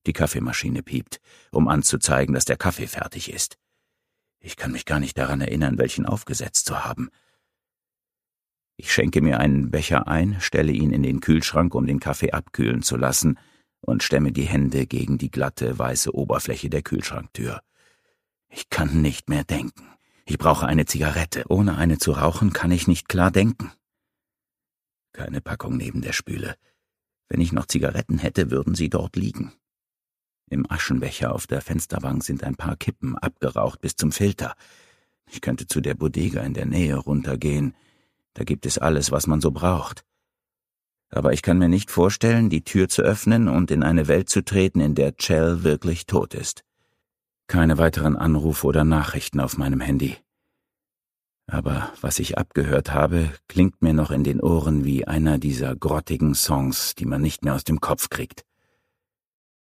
Die Kaffeemaschine piept, um anzuzeigen, dass der Kaffee fertig ist. Ich kann mich gar nicht daran erinnern, welchen aufgesetzt zu haben. Ich schenke mir einen Becher ein, stelle ihn in den Kühlschrank, um den Kaffee abkühlen zu lassen, und stemme die Hände gegen die glatte, weiße Oberfläche der Kühlschranktür. Ich kann nicht mehr denken. Ich brauche eine Zigarette. Ohne eine zu rauchen, kann ich nicht klar denken. Keine Packung neben der Spüle. Wenn ich noch Zigaretten hätte, würden sie dort liegen. Im Aschenbecher auf der Fensterbank sind ein paar Kippen, abgeraucht bis zum Filter. Ich könnte zu der Bodega in der Nähe runtergehen. Da gibt es alles, was man so braucht. Aber ich kann mir nicht vorstellen, die Tür zu öffnen und in eine Welt zu treten, in der Chell wirklich tot ist. Keine weiteren Anrufe oder Nachrichten auf meinem Handy. Aber was ich abgehört habe, klingt mir noch in den Ohren wie einer dieser grottigen Songs, die man nicht mehr aus dem Kopf kriegt.